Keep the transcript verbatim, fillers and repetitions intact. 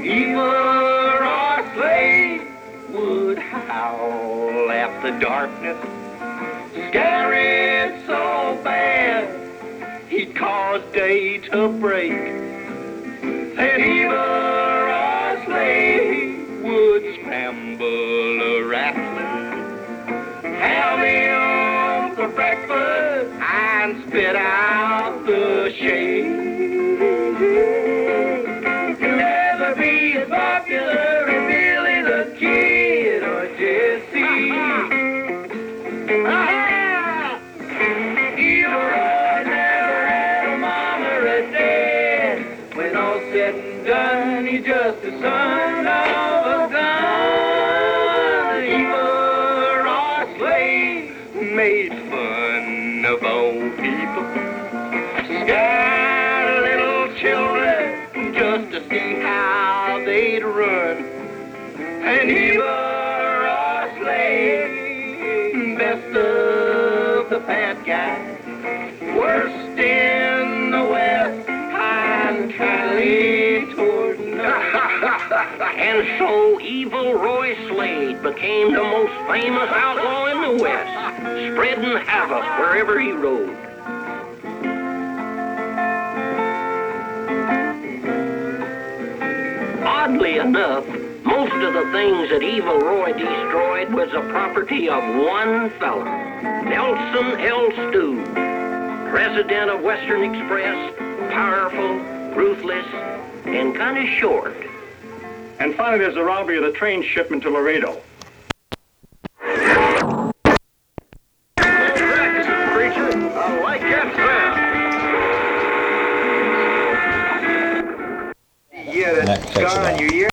Evil Roy Slade would howl at the darkness, scare it so bad he'd cause day to break. Then Evil Roy Slade would scramble a rattler, have him for breakfast, and spit out the shade. He'll never be as popular as Billy the Kid or Jesse. Ah! Evil Roy never had a mama or a dad. When all said and done, he's just the son of a gun. Evil Roy Slade made fun of old people, scared little children just to see how they'd run. And Evil Roy Slade, best of the bad guys, worst in the West, and kindly toward none. And so Evil Roy Slade became the most famous outlaw in the West, spreading havoc wherever he rode. Oddly enough, most of the things that Evil Roy destroyed was the property of one fella, Nelson L. Stew, president of Western Express, powerful, ruthless, and kind of short. And finally, there's the robbery of the train shipment to Laredo. Preacher, I like that sound. Yeah, that Next scar on section. your ear.